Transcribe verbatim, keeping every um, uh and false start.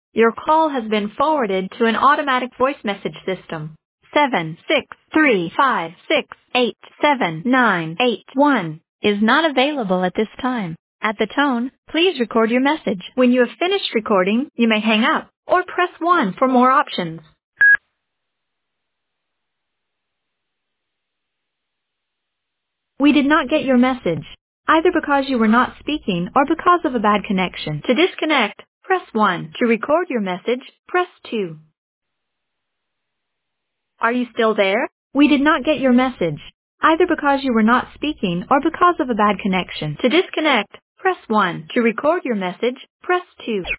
Your call has been forwarded to an automatic voice message system. seven six three five six eight seven nine eight one is not available at this time. At the tone, please record your message. When you have finished recording, you may hang up or press one for more options. We did not get your message, either because you were not speaking or because of a bad connection. To disconnect, press one. To record your message, press two. Are you still there? We did not get your message, either because you were not speaking or because of a bad connection. To disconnect, press one. To record your message, press two.